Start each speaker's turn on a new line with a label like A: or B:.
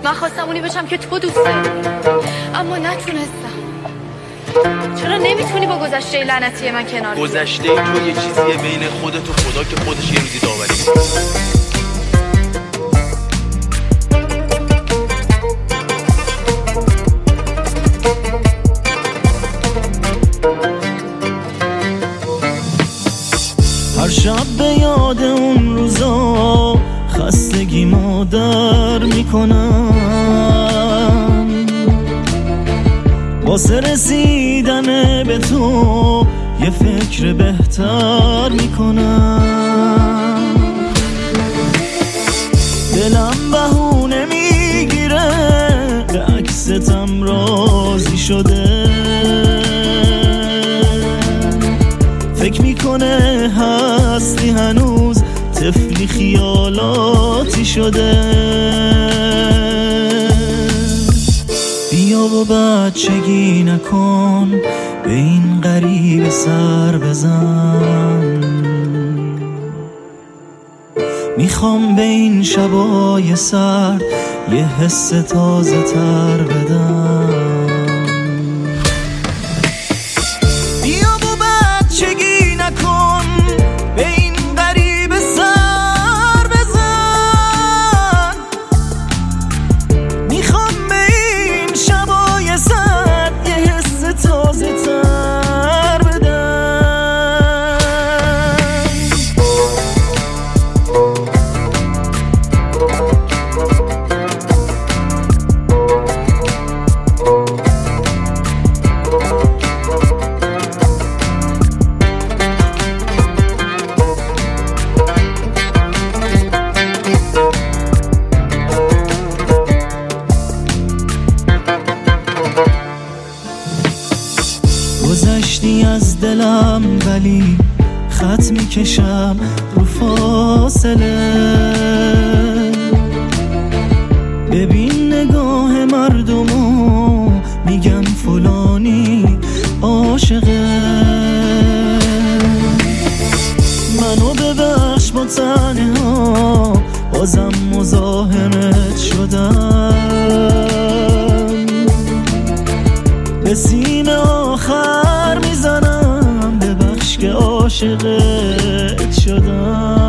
A: من خواستم اونی بشم که تو دوست داری، اما نتونستم. چرا نمیتونی با گذشته لعنتی من کنار بیای؟
B: گذشته تو یه چیزیه بین خودت و خدا که خودش یه روزی داوری می‌کنه.
C: هر شب به یاد اون روزا خستگی مادر میکنم، واسه رسیدن به تو یه فکر بهتر میکنم. دلم بهونه میگیره به عکستم راضی شده، فکر میکنه هستی هنوز طفلی خیالاتی شده. بیا و بچگی نکن به این غریب سر بزن، میخوام به این شبای سرد یه حس تازه تر بدم. گذشتی از دلم ولی خط میکشم رو فاصله، ببین نگاه مردمو میگن فلانی عاشقه. منو ببخش با تنها بازم مزاحمت شدم، به سیم آخر میزنم ببخش که عاشقت شدم.